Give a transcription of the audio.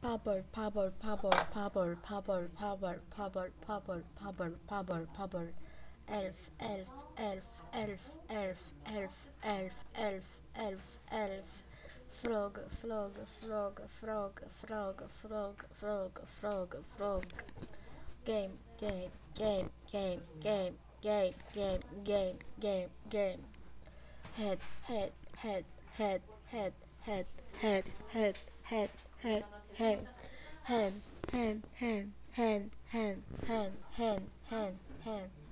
Pebble, pebble, pebble, pebble, pebble, pebble, pebble, pebble, pebble, pebble, pebble. Elf, elf, elf, elf, elf, elf, elf, elf, elf, elf. Frog, frog, frog, frog, frog, frog, frog, frog, frog. Game, game, game, game, game, game, game, game, game, game. Head, head, head, head, head, head, head, head, head, head, head. Hand, hand, hand, hand, hand, hand, hand, hand, hand.